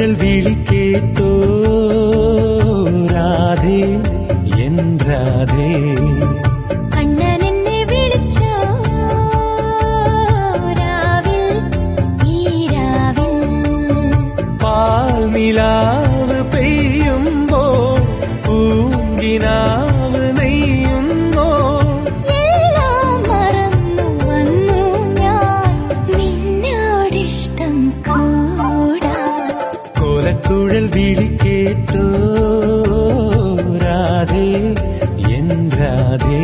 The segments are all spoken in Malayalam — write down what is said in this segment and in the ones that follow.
கோலக்குழல் விழி கேட்டோ ராதே என் ராதே നിലാവ് പെയ്യുമ്പോ പൂങ്കിനാവ് നെയ്യുന്നോ എല്ലാം മറന്നു വന്നു ഞാൻ നിന്നോടിഷ്ടം കൂടാൻ കോലക്കുഴൽ വിളി കേട്ടോ രാധേ എൻ രാധേ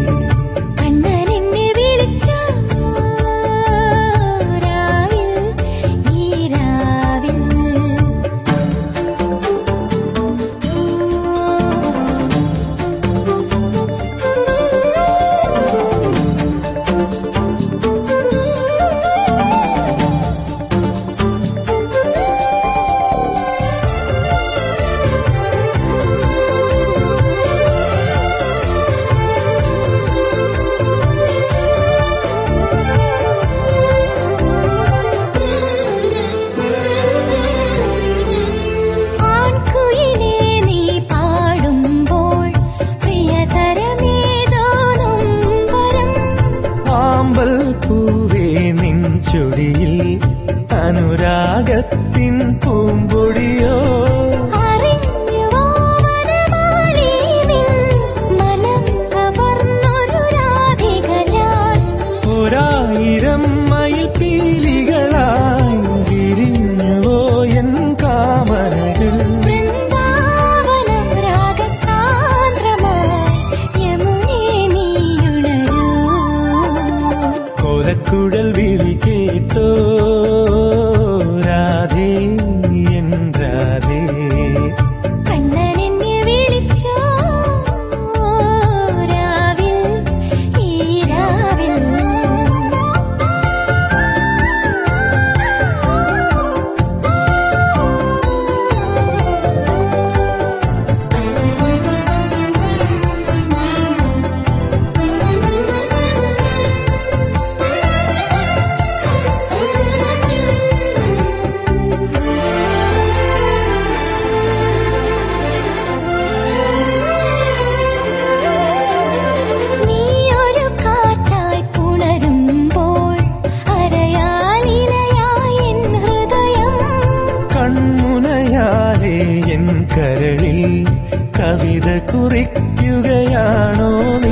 പൂവേ നിൻ ചൊടിയിൽ അനുരാഗത്തിൻ പൂമ്പൊടിയോ ഒരായിരം മയിൽ പീലികളായി വിരിഞ്ഞുവോ എൻ കാമനകൾ കോലക്കുഴൽ വിളി കേട്ടോ രാധേ എൻ രാധേ കണ്ണനെന്നെ വിളിച്ചോ രാവിൽ ഈ രാവിൽ എൻ കരളിൽ കവിത കുറിക്കുകയാണോ നീ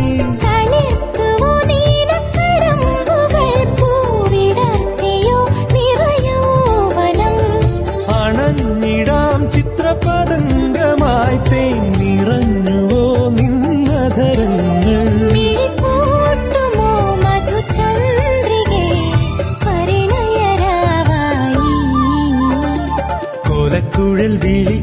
അണഞ്ഞിടാം ചിത്രപതംഗമായി തേൻ നിറഞ്ഞുവോ നിന്നധരങ്ങൾ കോലക്കുഴൽ വിളി